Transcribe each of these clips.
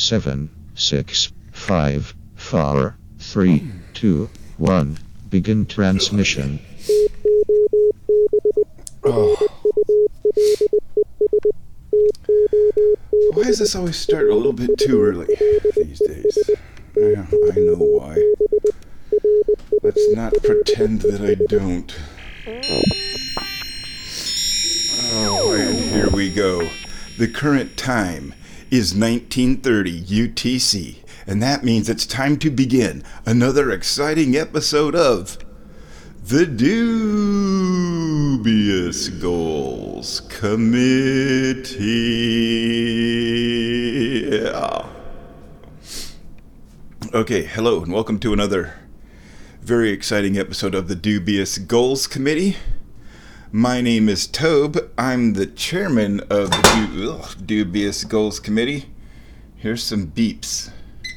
7, 6, 5, 4, 3, 2, 1. Begin transmission. Oh. Why does this always start a little bit too early these days? Yeah, I know why. Let's not pretend that I don't. Oh, and here we go. The current time is 1930 UTC, and that means it's time to begin another exciting episode of The Dubious Goals Committee. Okay, hello, and welcome to another very exciting episode of the Dubious Goals Committee. My name is Tobe. I'm the chairman of the Dubious Goals Committee. Here's some beeps.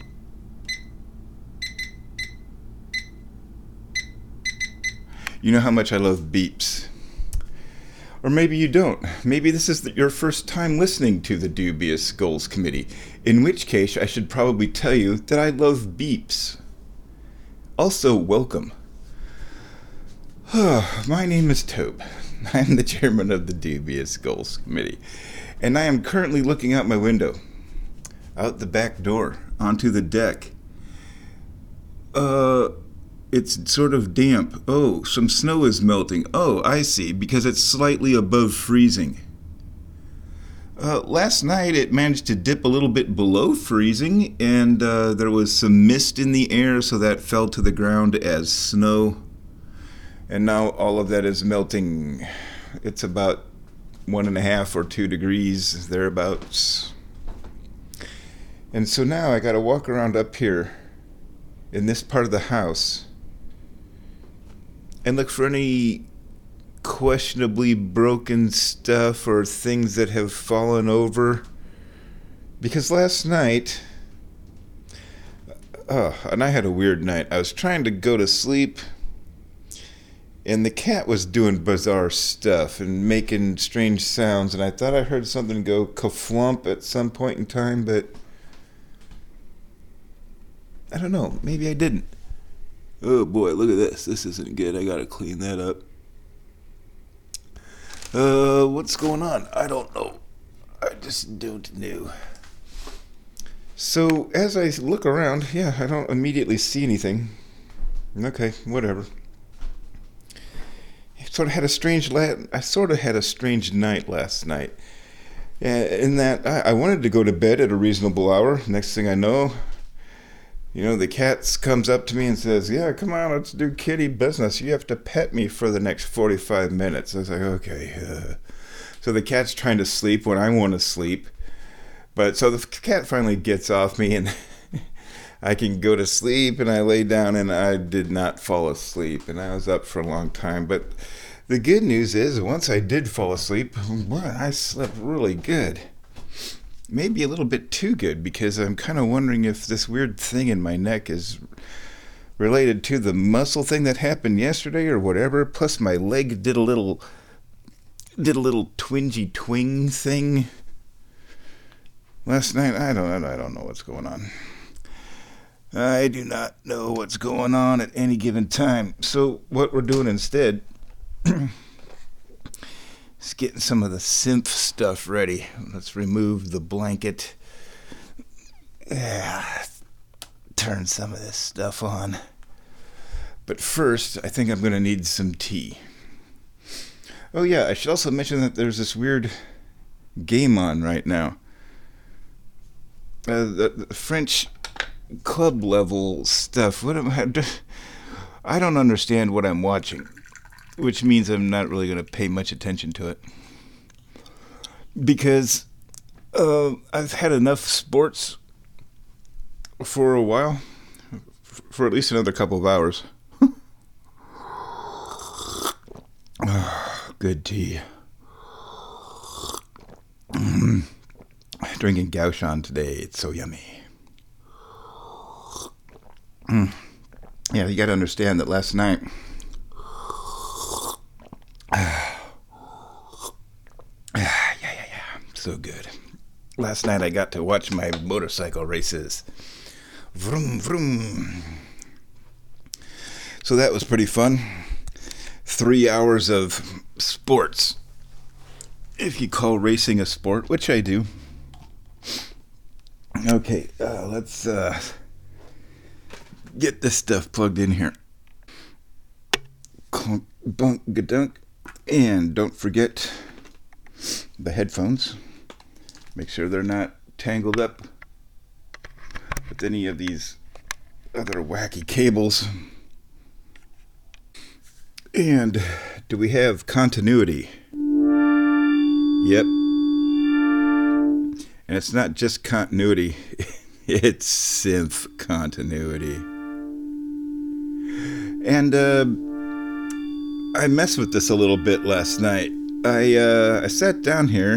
You know how much I love beeps. Or maybe you don't. Maybe this is your first time listening to the Dubious Goals Committee, in which case I should probably tell you that I love beeps. Also, welcome. My name is Tobe. I'm the chairman of the Dubious Goals Committee, and I am currently looking out my window, out the back door, onto the deck. It's sort of damp. Oh, some snow is melting. Oh, I see, because it's slightly above freezing. Last night it managed to dip a little bit below freezing, and there was some mist in the air, so that fell to the ground as snow. And now all of that is melting. It's about 1.5 or 2 degrees, thereabouts. And so now I gotta walk around up here in this part of the house and look for any questionably broken stuff or things that have fallen over. Because last night, and I had a weird night. I was trying to go to sleep, and the cat was doing bizarre stuff and making strange sounds, and I thought I heard something go ka-flump at some point in time, but I don't know. Maybe I didn't. Oh boy, look at this. This isn't good. I gotta clean that up. What's going on? I don't know. I just don't know. So, as I look around, I don't immediately see anything. Okay, whatever. I sort of had a strange night last night. In that I wanted to go to bed at a reasonable hour. Next thing I know, the cat comes up to me and says, "Yeah, come on, let's do kitty business. You have to pet me for the next 45 minutes. I was like, okay. So the cat's trying to sleep when I want to sleep. But so the cat finally gets off me, and I can go to sleep, and I lay down, and I did not fall asleep, and I was up for a long time. But the good news is, once I did fall asleep, I slept really good. Maybe a little bit too good, because I'm kind of wondering if this weird thing in my neck is related to the muscle thing that happened yesterday or whatever. Plus my leg did a little twingy twing thing last night. I don't know what's going on. I do not know what's going on at any given time. So what we're doing instead is getting some of the synth stuff ready. Let's remove the blanket. Turn some of this stuff on. But first, I think I'm going to need some tea. Oh yeah, I should also mention that there's this weird game on right now. The French club level stuff. I don't understand what I'm watching, which means I'm not really going to pay much attention to it. Because I've had enough sports for a while, for at least another couple of hours. Good tea. Drinking Gauchon today. It's so yummy. Yeah, you got to understand that last night so good. Last night I got to watch my motorcycle races. Vroom, vroom. So that was pretty fun. 3 hours of sports. If you call racing a sport, which I do. Okay, let's get this stuff plugged in here. Clunk, bunk, gadunk. And don't forget the headphones. Make sure they're not tangled up with any of these other wacky cables. And do we have continuity? Yep. And it's not just continuity, it's synth continuity. And I messed with this a little bit last night. I sat down here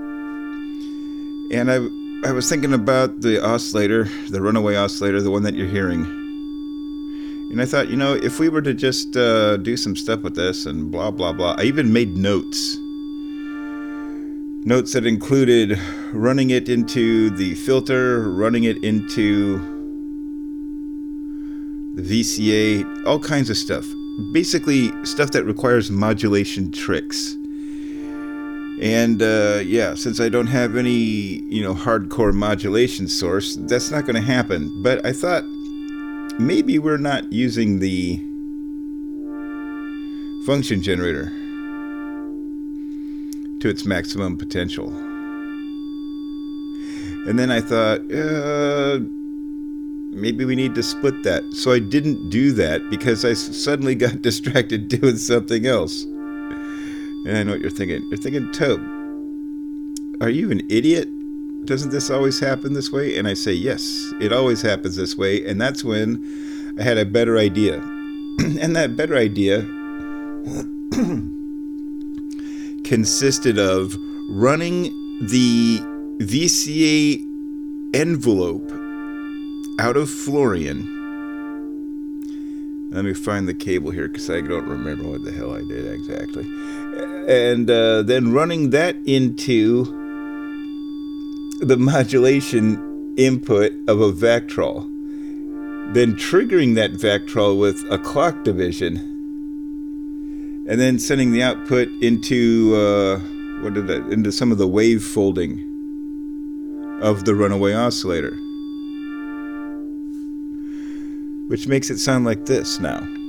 and I was thinking about the oscillator, the runaway oscillator, the one that you're hearing. And I thought, if we were to just do some stuff with this and blah, blah, blah. I even made notes. Notes that included running it into the filter, running it into the VCA, all kinds of stuff. Basically, stuff that requires modulation tricks. And since I don't have any, hardcore modulation source, that's not going to happen. But I thought maybe we're not using the function generator to its maximum potential. And then I thought, maybe we need to split that. So I didn't do that because I suddenly got distracted doing something else. And I know what you're thinking. You're thinking, Tobe, are you an idiot? Doesn't this always happen this way? And I say, yes, it always happens this way. And that's when I had a better idea. And that better idea consisted of running the VCA envelope out of Florian. Let me find the cable here because I don't remember what the hell I did exactly. And then running that into the modulation input of a Vactrol. Then triggering that Vactrol with a clock division. And then sending the output into into some of the wave folding of the runaway oscillator. Which makes it sound like this now.